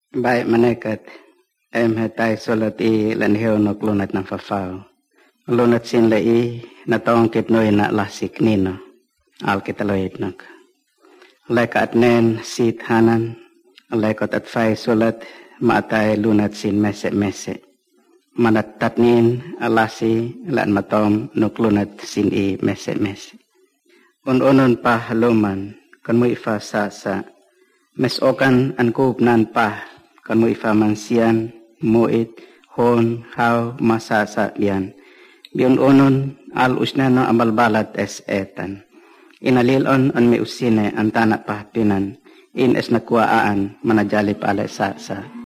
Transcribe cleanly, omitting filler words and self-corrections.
Baik menekat. Hetai sulat i lan heo nok lunat ng fafaw. Lunat sin lai natong kitnoy na lasik nino. Al kitaloid nok. Leka at nen sit hanan. Lekot at fay sulat maatay lunat sin mese-mese. Manat tatnin alasi lan matom nok lunat sin i mese-mese. Un-unon pa haluman kan mo ifa sa mesokan an nan pa kan mo ifa mansian muit hon haw masasa yan biun unon al usnano amal balat es etan inalilon an mi usine antana pa pinan in es nakuaan manajali pala sa